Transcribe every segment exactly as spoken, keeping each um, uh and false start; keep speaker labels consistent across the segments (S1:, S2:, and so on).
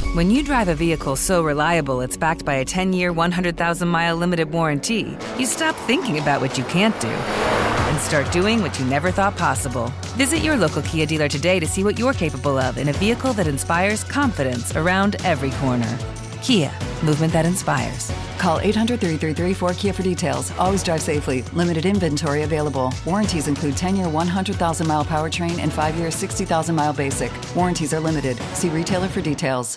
S1: When you drive a vehicle so reliable it's backed by a ten-year, one hundred thousand mile limited warranty, you stop thinking about what you can't do and start doing what you never thought possible. Visit your local Kia dealer today to see what you're capable of in a vehicle that inspires confidence around every corner. Kia, movement that inspires.
S2: Call eight hundred, three three three, four K I A for details. Always drive safely. Limited inventory available. Warranties include ten-year, one hundred thousand mile powertrain and five-year, sixty thousand mile basic. Warranties are limited. See retailer for details.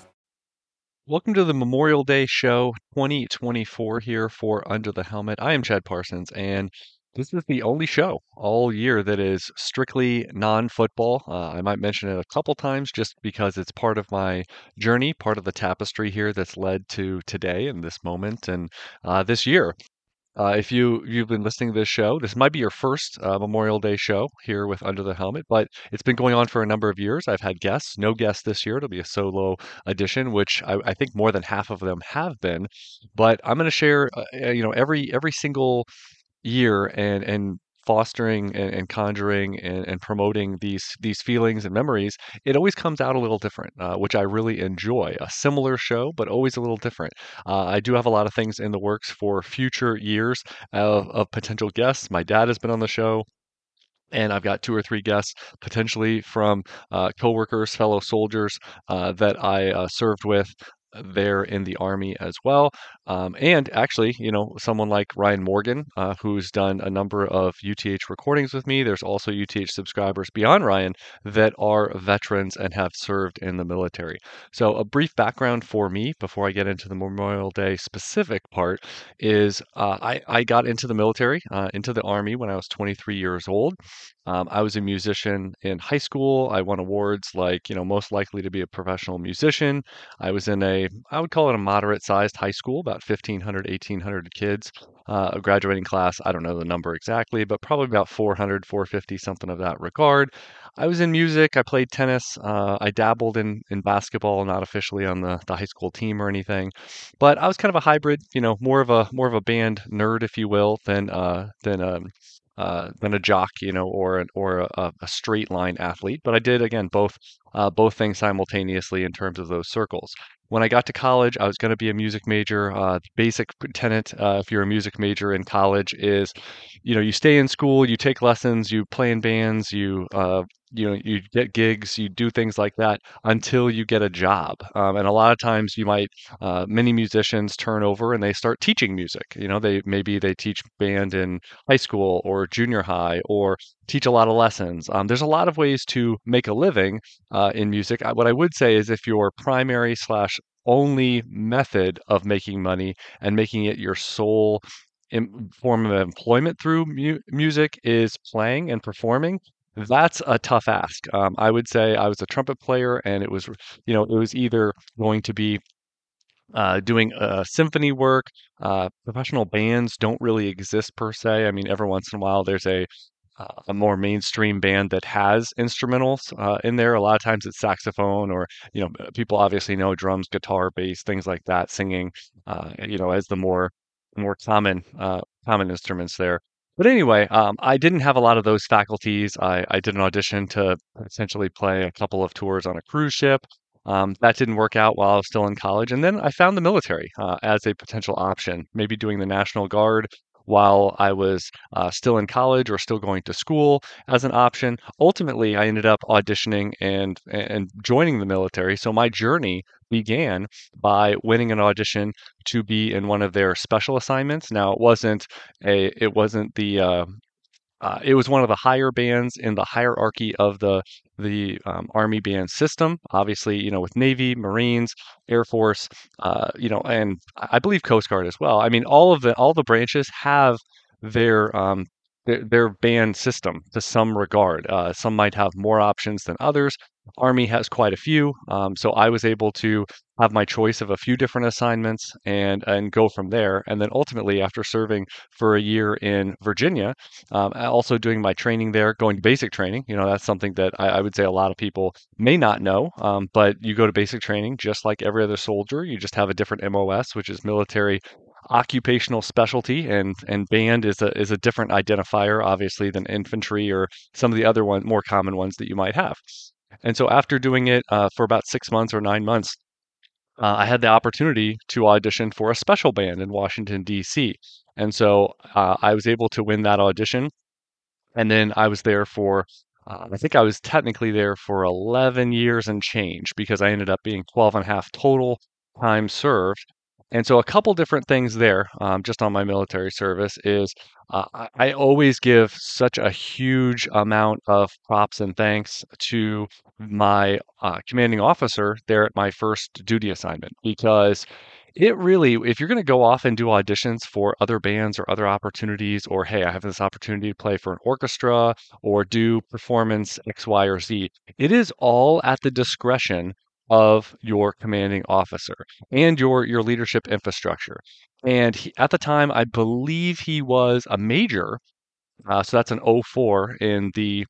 S3: Welcome to the Memorial Day Show twenty twenty-four here for Under the Helmet. I am Chad Parsons, and this is the only show all year that is strictly non-football. Uh, I might mention it a couple times just because it's part of my journey, part of the tapestry here that's led to today and this moment and uh, this year. Uh, if you you've been listening to this show, this might be your first uh, Memorial Day show here with Under the Helmet, but it's been going on for a number of years. I've had guests, no guests this year. It'll be a solo edition, which I, I think more than half of them have been. But I'm going to share, uh, uh, you know, every every single year and and fostering and, and conjuring and, and promoting these these feelings and memories. It always comes out a little different, uh, which I really enjoy. A similar show, but always a little different. Uh, I do have a lot of things in the works for future years of, of potential guests. My dad has been on the show. And I've got two or three guests potentially from uh, coworkers, fellow soldiers uh, that I uh, served with there in the Army as well. Um, and actually, you know, someone like Ryan Morgan, uh, who's done a number of U T H recordings with me. There's also U T H subscribers beyond Ryan that are veterans and have served in the military. So a brief background for me before I get into the Memorial Day specific part is uh, I, I got into the military, uh, into the Army when I was twenty-three years old. Um, I was a musician in high school. I won awards like, you know, most likely to be a professional musician. I was in a, I would call it a moderate sized high school, about fifteen hundred, eighteen hundred kids, uh, a graduating class. I don't know the number exactly, but probably about four hundred, four fifty, something of that regard. I was in music. I played tennis. Uh, I dabbled in, in basketball, not officially on the, the high school team or anything, but I was kind of a hybrid, you know, more of a, more of a band nerd, if you will, than, uh, than, um, uh, than a jock, you know, or an, or a, a straight line athlete. But I did again both uh, both things simultaneously in terms of those circles. When I got to college, I was going to be a music major. Uh, basic tenet, uh, if you're a music major in college, is you know you stay in school, you take lessons, you play in bands, you uh, you know you get gigs, you do things like that until you get a job. Um, and a lot of times, you might uh, many musicians turn over and they start teaching music. You know, they maybe they teach band in high school or junior high or teach a lot of lessons. Um, there's a lot of ways to make a living uh, in music. I, what I would say is if your primary slash only method of making money and making it your sole im- form of employment through mu- music is playing and performing, that's a tough ask. Um, I would say I was a trumpet player, and it was, you know, it was either going to be uh, doing uh, symphony work. Uh, professional bands don't really exist per se. I mean, every once in a while there's a uh, a more mainstream band that has instrumentals uh, in there. A lot of times it's saxophone, or you know, people obviously know drums, guitar, bass, things like that. Singing, uh, you know, as the more more common uh, common instruments there. But anyway, um, I didn't have a lot of those faculties. I, I did an audition to essentially play a couple of tours on a cruise ship. Um, that didn't work out while I was still in college. And then I found the military uh, as a potential option, maybe doing the National Guard while I was uh, still in college or still going to school as an option. Ultimately, I ended up auditioning and and joining the military. So my journey began by winning an audition to be in one of their special assignments. Now, it wasn't a it wasn't the uh, uh, it was one of the higher bands in the hierarchy of the the um, Army band system. Obviously, you know, with Navy, Marines, Air Force, uh, you know, and I I believe Coast Guard as well. I mean, all of the all the branches have their um, their, their band system to some regard. Uh, some might have more options than others. Army has quite a few, um, so I was able to have my choice of a few different assignments and and go from there. And then ultimately, after serving for a year in Virginia, um, a- also doing my training there, going to basic training. You know, that's something that I, I would say a lot of people may not know. Um, but you go to basic training just like every other soldier. You just have a different M O S, which is military occupational specialty, and and band is a is a different identifier, obviously, than infantry or some of the other one more common ones that you might have. And so after doing it uh, for about six months or nine months, uh, I had the opportunity to audition for a special band in Washington, D C. And so uh, I was able to win that audition. And then I was there for, uh, I think I was technically there for eleven years and change because I ended up being twelve and a half total time served. And so a couple different things there, um, just on my military service is uh, I, I always give such a huge amount of props and thanks to my uh, commanding officer there at my first duty assignment because it really, if you're going to go off and do auditions for other bands or other opportunities, or hey, I have this opportunity to play for an orchestra or do performance X, Y, or Z, it is all at the discretion of your commanding officer and your your leadership infrastructure. And he, at the time, I believe he was a major, uh, so that's an oh four in the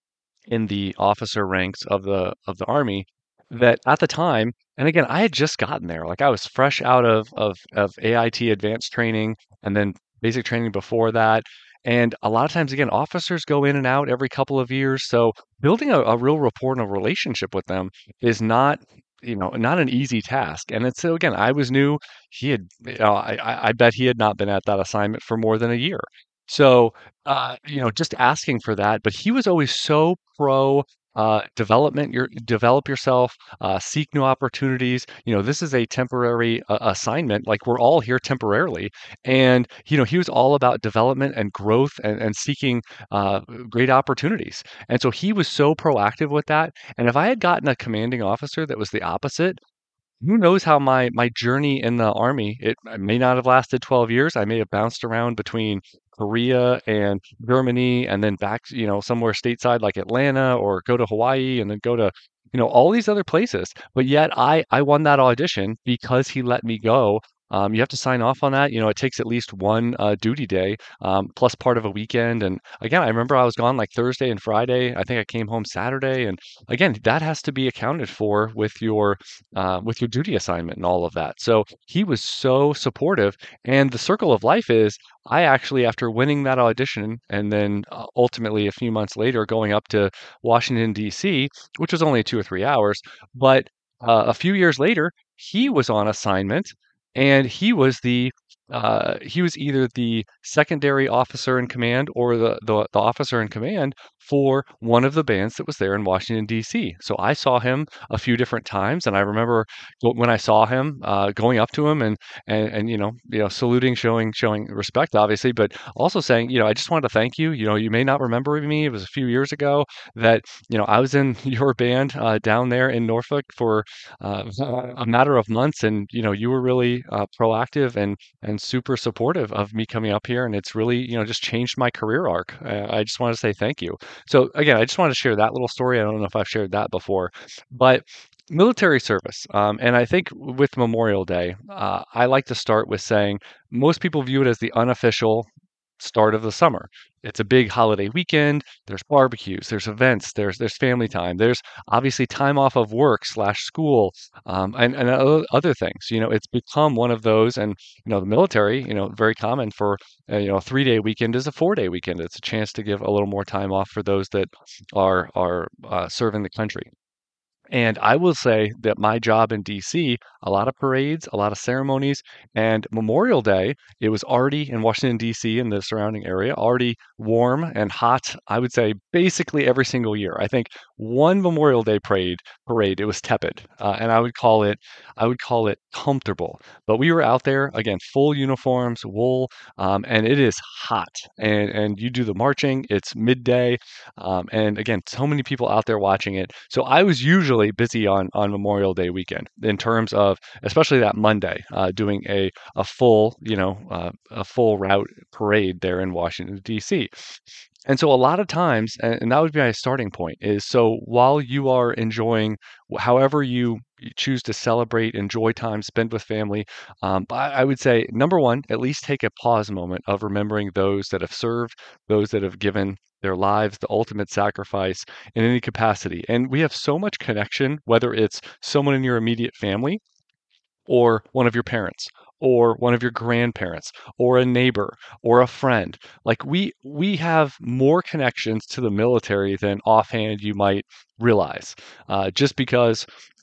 S3: in the officer ranks of the of the army that at the time, and again I had just gotten there, like I was fresh out of of of A I T advanced training and then basic training before that. And a lot of times again officers go in and out every couple of years, so building a, a real rapport and a relationship with them is not, you know, not an easy task. And it's, so again, I was new. He had, you know, I, I I bet he had not been at that assignment for more than a year. So uh, you know, just asking for that. But he was always so pro uh, development. Your develop yourself, uh, seek new opportunities. You know, this is a temporary uh, assignment. Like we're all here temporarily, and you know, he was all about development and growth and, and seeking uh, great opportunities. And so he was so proactive with that. And if I had gotten a commanding officer that was the opposite, who knows how my my journey in the army, it may not have lasted twelve years. I may have bounced around between Korea and Germany and then back, you know, somewhere stateside like Atlanta or go to Hawaii and then go to, you know, all these other places. But yet I I won that audition because he let me go. Um, you have to sign off on that. You know, it takes at least one uh, duty day, um, plus part of a weekend. And again, I remember I was gone like Thursday and Friday. I think I came home Saturday. And again, that has to be accounted for with your uh, with your duty assignment and all of that. So he was so supportive. And the circle of life is I actually, after winning that audition and then uh, ultimately a few months later going up to Washington, D C, which was only two or three hours, but uh, a few years later, he was on assignment and he was the uh, he was either the secondary officer in command or the, the the officer in command for one of the bands that was there in Washington D C. So I saw him a few different times, and I remember go- when I saw him uh, going up to him and and and you know you know saluting, showing showing respect, obviously, but also saying, you know, I just wanted to thank you. You know, you may not remember me. It was a few years ago that you know I was in your band uh, down there in Norfolk for uh, a matter of months, and you know you were really uh, proactive and and super supportive of me coming up here, and it's really you know just changed my career arc. Uh, I just want to say thank you. So again, I just wanted to share that little story. I don't know if I've shared that before, but military service. Um, and I think with Memorial Day, uh, I like to start with saying most people view it as the unofficial start of the summer. It's a big holiday weekend. There's barbecues, there's events, there's there's family time, there's obviously time off of work slash school, um, and and o- other things. You know, it's become one of those, and you know, the military, you know, very common for uh, you know, a three day weekend is a four day weekend. It's a chance to give a little more time off for those that are are uh, serving the country. And I will say that my job in D C, a lot of parades, a lot of ceremonies, and Memorial Day, it was already in Washington, D C and the surrounding area, already warm and hot, I would say basically every single year. I think one Memorial Day parade, parade, it was tepid. Uh, and I would call it, I would call it comfortable. But we were out there, again, full uniforms, wool, um, and it is hot. And and you do the marching, it's midday. Um, and again, so many people out there watching it. So I was usually busy on on Memorial Day weekend in terms of, especially that Monday, uh, doing a a full, you know, uh, a full route parade there in Washington D C. And so a lot of times, and, and that would be my starting point, is so while you are enjoying wh- however you you choose to celebrate, enjoy time, spend with family, um, I, I would say number one, at least take a pause moment of remembering those that have served, those that have given their lives, the ultimate sacrifice in any capacity. And we have so much connection, whether it's someone in your immediate family or one of your parents or one of your grandparents or a neighbor or a friend. Like we we have more connections to the military than offhand you might realize, uh, just because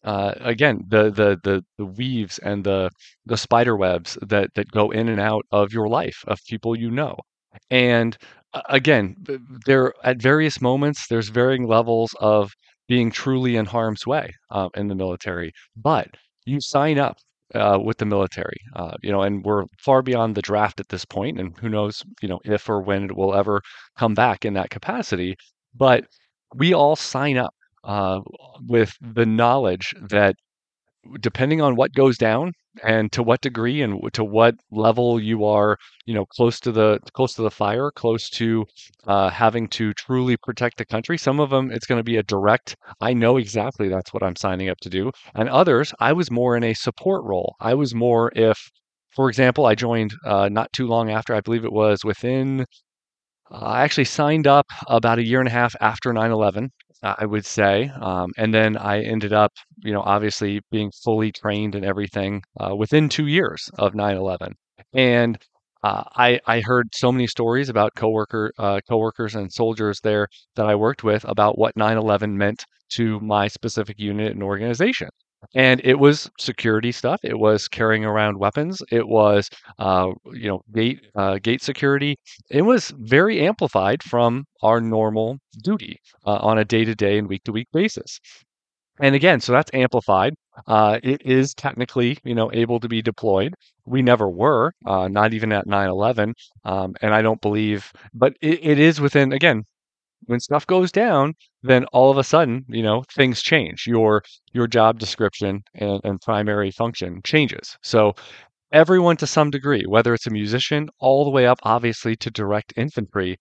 S3: uh, again, the, the the the weaves and the the spider webs that that go in and out of your life of people you know. And uh, again, th- there at various moments, there's varying levels of being truly in harm's way uh, in the military. But you sign up uh, with the military, uh, you know, and we're far beyond the draft at this point, and who knows, you know, if or when it will ever come back in that capacity. But we all sign up uh, with the knowledge that depending on what goes down and to what degree and to what level you are, you know, close to the close to the fire, close to uh, having to truly protect the country. Some of them, it's going to be a direct, I know exactly that's what I'm signing up to do. And others, I was more in a support role. I was more if, for example, I joined uh, not too long after, I believe it was within uh, I actually signed up about a year and a half after nine eleven, uh, I would say. Um, and then I ended up, you know, obviously being fully trained and everything uh, within two years of nine eleven. And uh, I, I heard so many stories about coworker, uh, coworkers and soldiers there that I worked with about what nine eleven meant to my specific unit and organization. And it was security stuff. It was carrying around weapons. It was, uh, you know, gate uh, gate security. It was very amplified from our normal duty uh, on a day-to-day and week-to-week basis. And again, so that's amplified. Uh, it is technically, you know, able to be deployed. We never were, uh, not even at nine eleven. Um, and I don't believe, but it, it is within, again, when stuff goes down, then all of a sudden, you know, things change. Your your job description and, and primary function changes. So everyone to some degree, whether it's a musician all the way up, obviously, to direct infantry,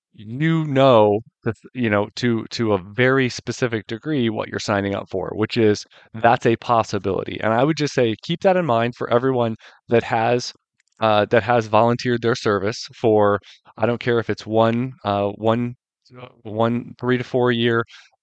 S3: you know, that, you know, to to a very specific degree what you're signing up for, which is that's a possibility. And I would just say keep that in mind for everyone that has uh, that has volunteered their service for, I don't care if it's one uh, one uh, one three to four year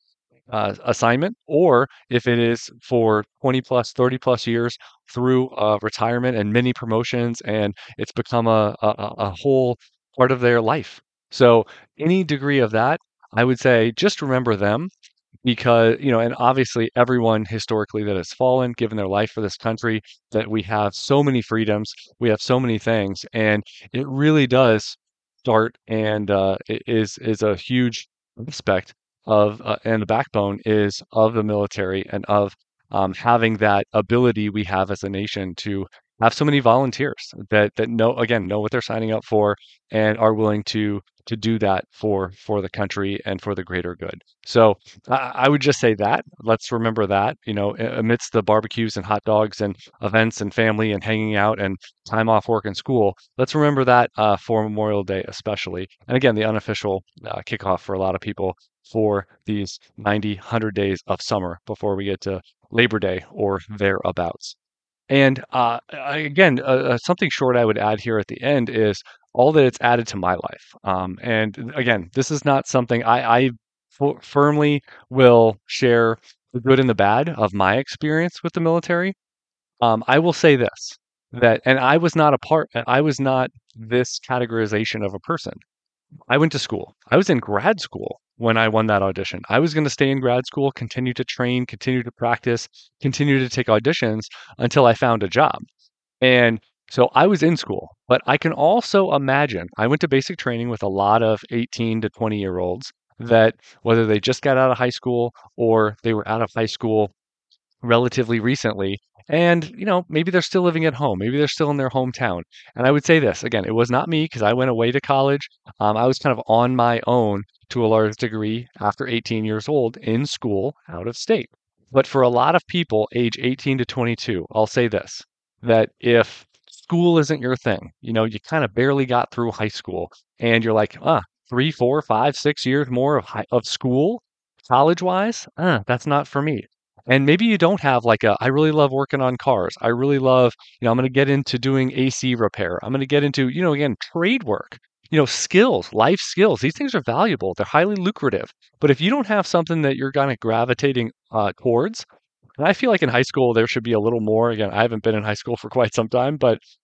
S3: uh, assignment, or if it is for twenty plus, thirty plus years through uh, retirement and many promotions, and it's become a, a, a a whole part of their life. So, any degree of that, I would say just remember them because, you know, and obviously everyone historically that has fallen, given their life for this country, that we have so many freedoms, we have so many things, and it really does start and uh, i- is is a huge aspect of uh, and the backbone is of the military and of um, having that ability we have as a nation to have so many volunteers that that know again know what they're signing up for and are willing to to do that for for the country and for the greater good. So I, I would just say that let's remember that, you know, a- amidst the barbecues and hot dogs and events and family and hanging out and time off work and school, let's remember that uh, for Memorial Day especially. And again, the unofficial uh, kickoff for a lot of people for these ninety, one hundred days of summer before we get to Labor Day or thereabouts. And uh, I- again, uh, uh, something short I would add here at the end is all that it's added to my life. Um, and again, this is not something I, I f- firmly will share the good and the bad of my experience with the military. Um, I will say this that, and I was not a part, I was not this categorization of a person. I went to school. I was in grad school when I won that audition. I was going to stay in grad school, continue to train, continue to practice, continue to take auditions until I found a job. And so I was in school, but I can also imagine I went to basic training with a lot of eighteen to twenty year olds that whether they just got out of high school or they were out of high school relatively recently. And, you know, maybe they're still living at home. Maybe they're still in their hometown. And I would say this again, it was not me because I went away to college. Um, I was kind of on my own to a large degree after eighteen years old in school out of state. But for a lot of people, age eighteen to twenty-two, I'll say this that if school isn't your thing, you know, you kind of barely got through high school and you're like, ah, three, four, five, six years more of high, of school, college wise, uh, that's not for me. And maybe you don't have like a, I really love working on cars. I really love, you know, I'm going to get into doing A C repair. I'm going to get into, you know, again, trade work, you know, skills, life skills. These things are valuable. They're highly lucrative. But if you don't have something that you're kind of gravitating uh, towards, and I feel like in high school there should be a little more. Again, I haven't been in high school for quite some time, but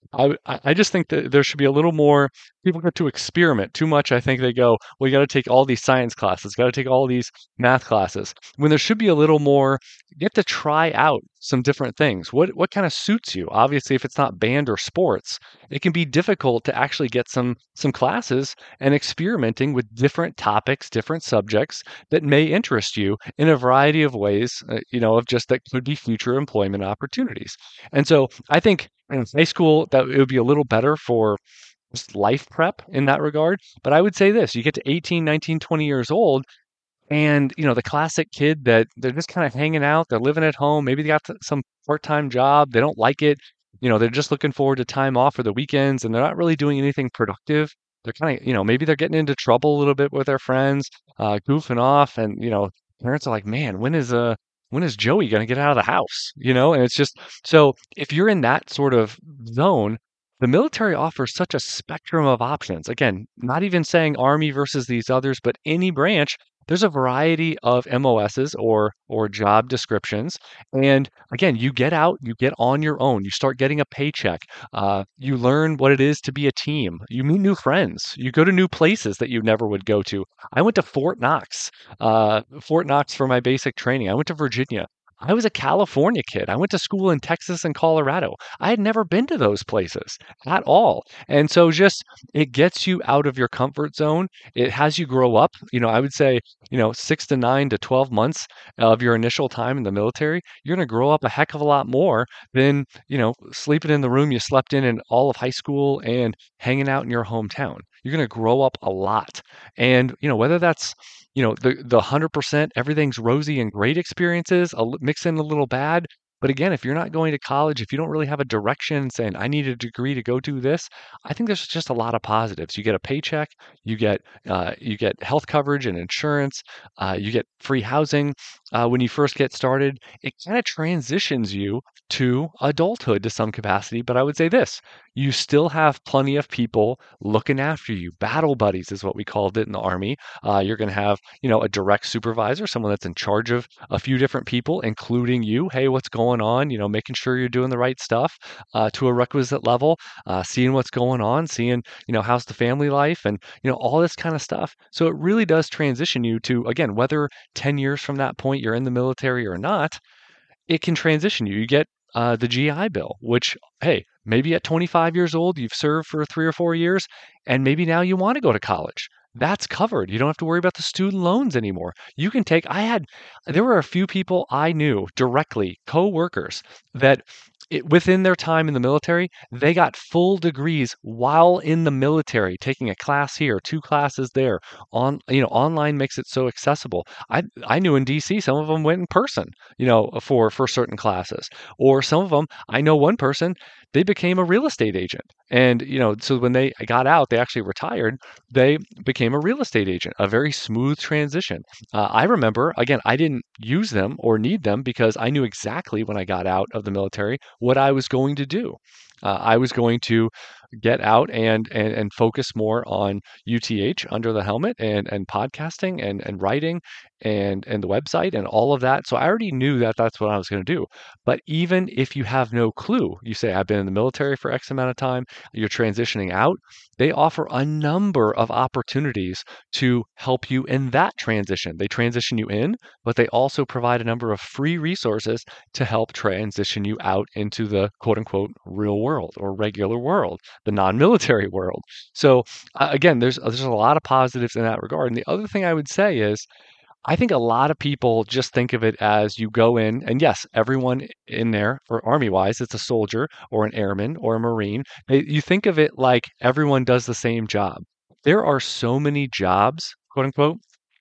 S3: I w- I I just think that there should be a little more. People get to experiment too much. I think they go, well, you got to take all these science classes, got to take all these math classes. When there should be a little more, get to try out some different things. What what kind of suits you? Obviously, if it's not band or sports, it can be difficult to actually get some some classes and experimenting with different topics, different subjects that may interest you in a variety of ways. Uh, you know, of just that could be future employment opportunities. And so I think in high school that it would be a little better for just life prep in that regard. But I would say this, you get to eighteen, nineteen, twenty years old and, you know, the classic kid that they're just kind of hanging out, they're living at home, maybe they got s- some part-time job, they don't like it, you know, they're just looking forward to time off for the weekends and they're not really doing anything productive. They're kind of, you know, maybe they're getting into trouble a little bit with their friends, uh, goofing off, and you know, parents are like, "Man, when is uh when is Joey going to get out of the house?" You know, and it's just so if you're in that sort of zone, the military offers such a spectrum of options. Again, not even saying Army versus these others, but any branch, there's a variety of M O Ss or or job descriptions. And again, you get out, you get on your own, you start getting a paycheck, uh, you learn what it is to be a team, you meet new friends, you go to new places that you never would go to. I went to Fort Knox, uh, Fort Knox for my basic training. I went to Virginia. I was a California kid. I went to school in Texas and Colorado. I had never been to those places at all. And so just it gets you out of your comfort zone. It has you grow up. You know, I would say, you know, six to nine to twelve months of your initial time in the military, you're going to grow up a heck of a lot more than, you know, sleeping in the room you slept in in all of high school and hanging out in your hometown. You're going to grow up a lot. And, you know, whether that's, you know, the the one hundred percent everything's rosy and great experiences, a, li- mix in a little bad. But again, if you're not going to college, if you don't really have a direction saying, I need a degree to go do this, I think there's just a lot of positives. You get a paycheck, you get uh, you get health coverage and insurance, uh, you get free housing uh, when you first get started. It kind of transitions you to adulthood to some capacity. But I would say this, you still have plenty of people looking after you. Battle buddies is what we called it in the Army. Uh, you're going to have, you know, a direct supervisor, someone that's in charge of a few different people, including you. Hey, what's going on? You know, making sure you're doing the right stuff uh, to a requisite level, uh, seeing what's going on, seeing, you know, how's the family life and, you know, all this kind of stuff. So it really does transition you to, again, whether ten years from that point you're in the military or not, it can transition you. You get uh, the G I Bill, which, hey, maybe at twenty-five years old, you've served for three or four years, and maybe now you want to go to college. That's covered. You don't have to worry about the student loans anymore. You can take, I had, there were a few people I knew directly, co-workers, that it, within their time in the military, they got full degrees while in the military, taking a class here, two classes there. On, you know, online makes it so accessible. I I knew in D C some of them went in person, you know, for for certain classes. Or some of them, I know one person, they became a real estate agent. And, you know, so when they got out, they actually retired, they became a real estate agent, a very smooth transition. Uh, I remember, again, I didn't use them or need them because I knew exactly when I got out of the military what I was going to do. Uh, I was going to get out and, and and focus more on U T H under the helmet and and podcasting and and writing and and the website and all of that. So I already knew that that's what I was going to do. But even if you have no clue, you say I've been in the military for X amount of time, you're transitioning out, they offer a number of opportunities to help you in that transition. They transition you in, but they also provide a number of free resources to help transition you out into the quote unquote real world or regular world, the non-military world. So uh, again, there's there's a lot of positives in that regard. And the other thing I would say is I think a lot of people just think of it as you go in, and yes, everyone in there, or army wise, it's a soldier or an airman or a marine. They, you think of it like everyone does the same job. There are so many jobs, quote unquote,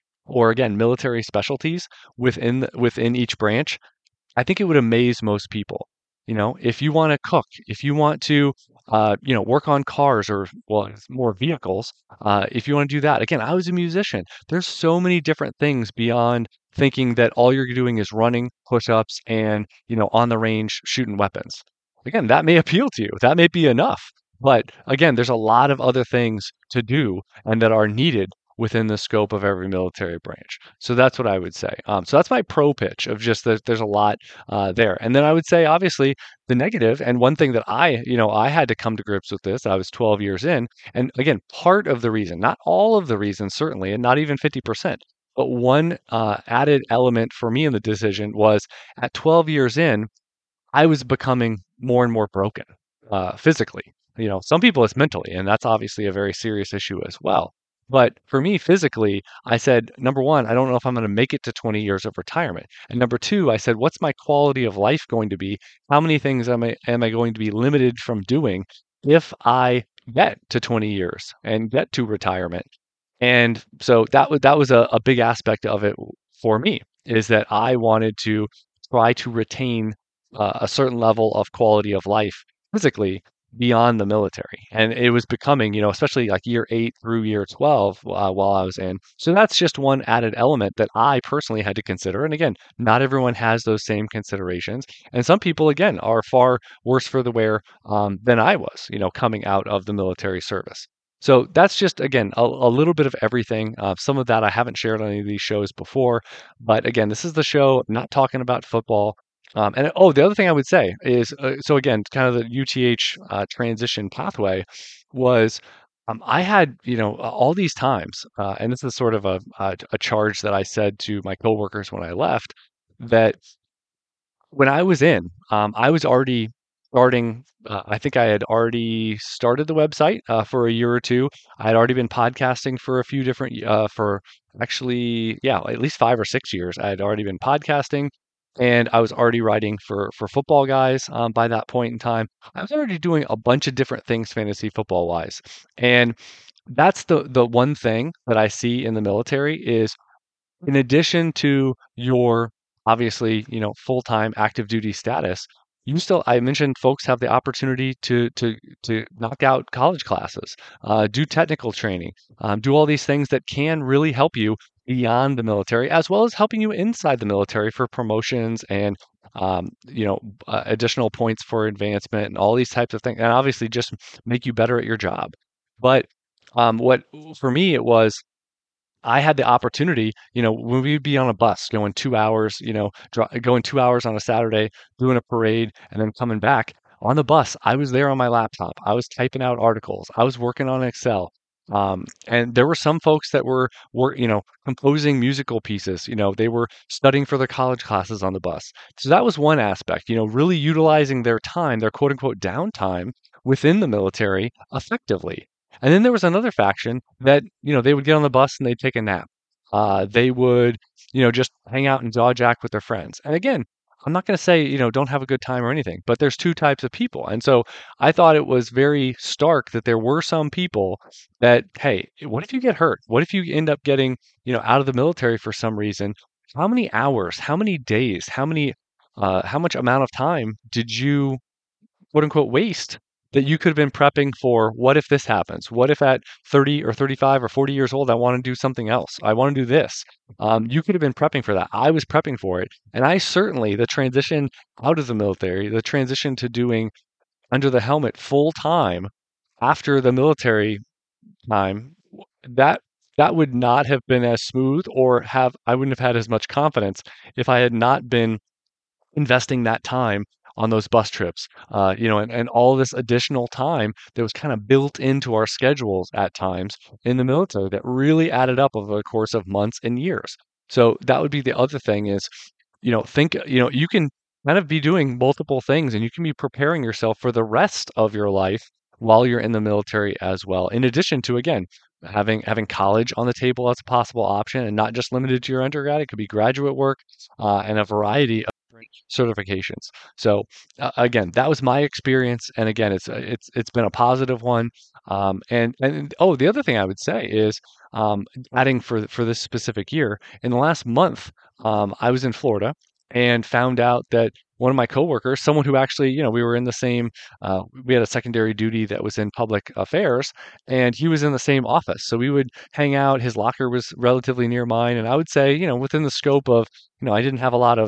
S3: or again, military specialties within the, within each branch. I think it would amaze most people. You know, if you want to cook, if you want to, uh, you know, work on cars or, well, it's more vehicles, uh, if you want to do that, again, I was a musician. There's so many different things beyond thinking that all you're doing is running push-ups and, you know, on the range shooting weapons. Again, that may appeal to you. That may be enough. But again, there's a lot of other things to do and that are needed within the scope of every military branch. So that's what I would say. Um, so that's my pro pitch of just that there's a lot uh, there. And then I would say, obviously, the negative, and one thing that I, you know, I had to come to grips with this. I was twelve years in, and again, part of the reason, not all of the reasons, certainly, and not even fifty percent. But one uh, added element for me in the decision was at twelve years in, I was becoming more and more broken uh, physically. You know, some people it's mentally, and that's obviously a very serious issue as well. But for me, physically, I said, number one, I don't know if I'm going to make it to twenty years of retirement. And number two, I said, what's my quality of life going to be? How many things am I, am I going to be limited from doing if I get to twenty years and get to retirement? And so that was that was a, a big aspect of it for me, is that I wanted to try to retain uh, a certain level of quality of life physically beyond the military. And it was becoming, you know, especially like year eight through year twelve uh, while I was in. So that's just one added element that I personally had to consider. And again, not everyone has those same considerations. And some people, again, are far worse for the wear um, than I was, you know, coming out of the military service. So that's just, again, a, a little bit of everything. Uh, some of that I haven't shared on any of these shows before. But again, this is the show, not talking about football. Um, and oh, the other thing I would say is, uh, so again, kind of the U T H uh, transition pathway was um, I had, you know, all these times, uh, and this is sort of a, a a charge that I said to my coworkers when I left, that when I was in, um, I was already starting. Uh, I think I had already started the website uh, for a year or two. I had already been podcasting for a few different, uh, for actually, yeah, at least five or six years. I had already been podcasting, and I was already writing for for Football Guys um, by that point in time. I was already doing a bunch of different things fantasy football wise, and that's the the one thing that I see in the military is, in addition to your obviously, you know, full-time active duty status, you still, I mentioned, folks have the opportunity to to to knock out college classes, uh, do technical training, um, do all these things that can really help you beyond the military, as well as helping you inside the military for promotions and um, you know, uh, additional points for advancement and all these types of things, and obviously just make you better at your job. But um, what for me it was, I had the opportunity, you know, when we'd be on a bus going two hours, you know, dri- going two hours on a Saturday, doing a parade, and then coming back on the bus. I was there on my laptop. I was typing out articles. I was working on Excel. Um, and there were some folks that were, were, you know, composing musical pieces. You know, they were studying for their college classes on the bus. So that was one aspect, you know, really utilizing their time, their quote unquote downtime within the military effectively. And then there was another faction that, you know, they would get on the bus and they'd take a nap. Uh, they would, you know, just hang out and dodge act with their friends. And again, I'm not going to say, you know, don't have a good time or anything, but there's two types of people. And so I thought it was very stark that there were some people that, hey, what if you get hurt? What if you end up getting, you know, out of the military for some reason? How many hours, how many days, how many, uh, how much amount of time did you quote unquote waste that you could have been prepping for? What if this happens? What if at thirty or thirty-five or forty years old, I want to do something else? I want to do this. Um, you could have been prepping for that. I was prepping for it. And I certainly, the transition out of the military, the transition to doing Under the Helmet full time after the military time, that that would not have been as smooth, or have I wouldn't have had as much confidence if I had not been investing that time on those bus trips, uh, you know, and, and all this additional time that was kind of built into our schedules at times in the military that really added up over the course of months and years. So that would be the other thing is, you know, think, you know, you can kind of be doing multiple things and you can be preparing yourself for the rest of your life while you're in the military as well. In addition to, again, having having college on the table as a possible option and not just limited to your undergrad. It could be graduate work uh, and a variety of certifications. So uh, again, that was my experience, and again, it's uh, it's it's been a positive one. Um, and and oh, the other thing I would say is um, adding for for this specific year in the last month, um, I was in Florida and found out that one of my coworkers, someone who actually, you know, we were in the same, uh, we had a secondary duty that was in public affairs, and he was in the same office. So we would hang out. His locker was relatively near mine, and I would say, you know, within the scope of, you know, I didn't have a lot of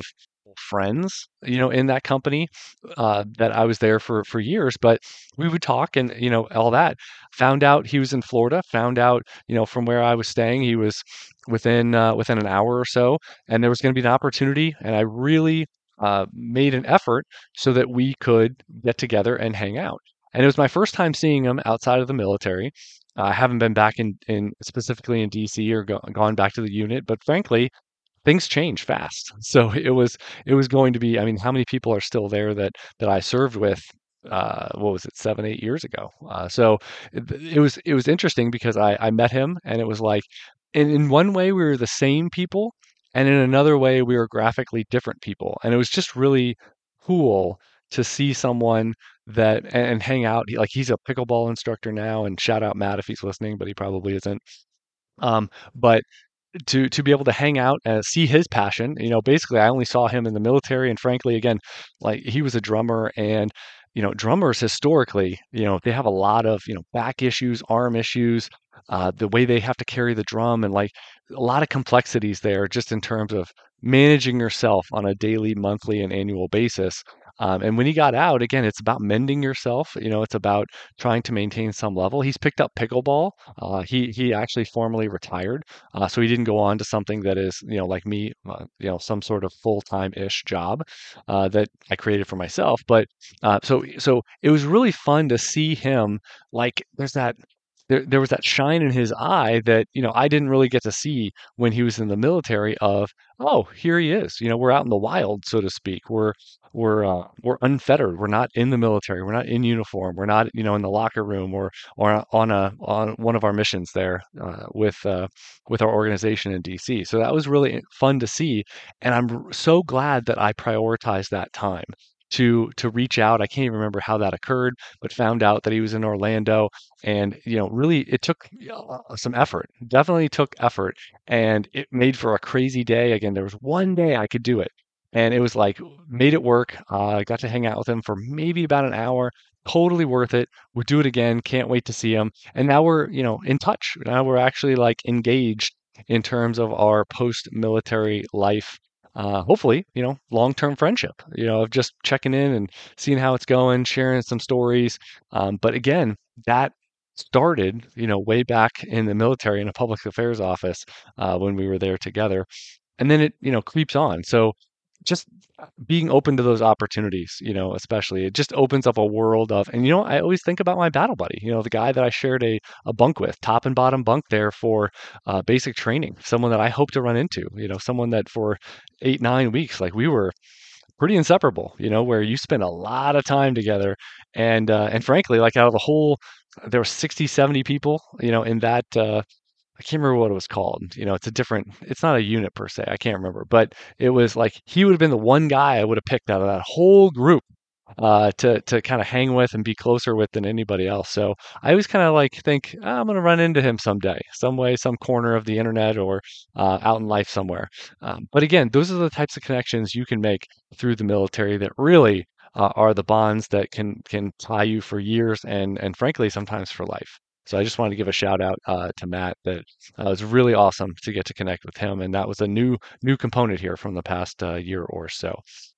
S3: friends, you know, in that company uh, that I was there for for years. But we would talk and, you know, all that. Found out he was in Florida. Found out, you know, from where I was staying, he was within uh, within an hour or so, and there was going to be an opportunity. And I really uh, made an effort so that we could get together and hang out. And it was my first time seeing him outside of the military. I haven't been back in, in specifically in D C or go, gone back to the unit, but frankly, things change fast. So it was it was going to be. I mean, how many people are still there that that I served with? Uh, what was it, seven, eight years ago? Uh, so it, it was it was interesting because I I met him and it was like, in in one way we were the same people, and in another way we were graphically different people, and it was just really cool to see someone that and, and hang out. He, like he's a pickleball instructor now, and shout out Matt if he's listening, but he probably isn't. Um, but to to be able to hang out and see his passion. You know, basically, I only saw him in the military, and frankly, again, like he was a drummer, and you know, drummers historically, you know, they have a lot of you know back issues, arm issues, uh, the way they have to carry the drum, and like a lot of complexities there, just in terms of managing yourself on a daily, monthly, and annual basis. Um, and when he got out, again, it's about mending yourself. You know, it's about trying to maintain some level. He's picked up pickleball. Uh, he he actually formally retired, uh, so he didn't go on to something that is, you know, like me, uh, you know, some sort of full-time-ish job uh, that I created for myself. But uh, so so it was really fun to see him. Like there's that. There, there was that shine in his eye that you know I didn't really get to see when he was in the military. Of oh, here he is. You know, we're out in the wild, so to speak. We're we're uh, we're unfettered. We're not in the military. We're not in uniform. We're not you know in the locker room or or on a on one of our missions there uh, with uh, with our organization in D C. So that was really fun to see, and I'm r- so glad that I prioritized that time to to reach out. I can't even remember how that occurred, but found out that he was in Orlando, and you know really it took uh, some effort. Definitely took effort, and it made for a crazy day. Again, there was one day I could do it, and it was like made it work. Uh, I got to hang out with him for maybe about an hour. Totally worth it. Would do it again. Can't wait to see him. And now we're you know in touch. Now we're actually like engaged in terms of our post-military life. Uh, hopefully, you know, long-term friendship, you know, of just checking in and seeing how it's going, sharing some stories. Um, but again, that started, you know, way back in the military in a public affairs office uh, when we were there together. And then it, you know, creeps on. So just being open to those opportunities, you know, especially it just opens up a world of, and you know, I always think about my battle buddy, you know, the guy that I shared a, a bunk with, top and bottom bunk there for uh, basic training, someone that I hope to run into, you know, someone that for eight, nine weeks, like we were pretty inseparable, you know, where you spend a lot of time together. And, uh, and frankly, like out of the whole, there were sixty, seventy people, you know, in that, uh, I can't remember what it was called. You know, it's a different, it's not a unit per se. I can't remember, but it was like he would have been the one guy I would have picked out of that whole group uh, to to kind of hang with and be closer with than anybody else. So I always kind of like think "Ah, I'm going to run into him someday, some way, some corner of the internet or uh, out in life somewhere. Um, but again, those are the types of connections you can make through the military that really uh, are the bonds that can can tie you for years and and frankly sometimes for life. So I just wanted to give a shout out uh, to Matt. That uh, it was really awesome to get to connect with him, and that was a new new component here from the past uh, year or so.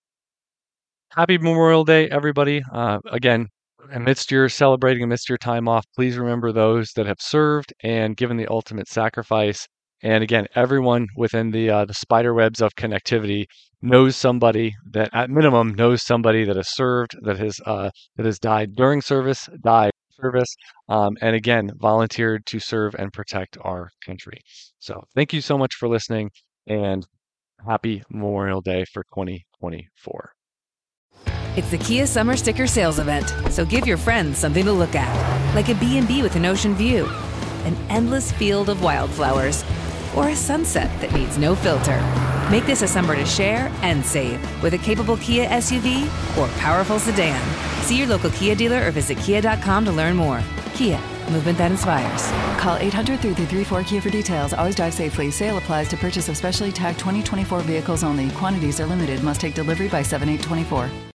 S3: Happy Memorial Day, everybody! Uh, again, amidst your celebrating, amidst your time off, please remember those that have served and given the ultimate sacrifice. And again, everyone within the uh, the spider webs of connectivity knows somebody that, at minimum, knows somebody that has served, that has uh, that has died during service, died service, um, and again, volunteered to serve and protect our country. So thank you so much for listening, and happy Memorial Day for twenty twenty-four.
S1: It's the Kia Summer Sticker Sales Event, so give your friends something to look at, like a B and B with an ocean view, an endless field of wildflowers, or a sunset that needs no filter. Make this a summer to share and save with a capable Kia S U V or powerful sedan. See your local Kia dealer or visit kia dot com to learn more. Kia, movement that inspires.
S2: Call eight hundred, three three three, four Kia for details. Always drive safely. Sale applies to purchase of specially tagged twenty twenty-four vehicles only. Quantities are limited. Must take delivery by seven eight twenty-four.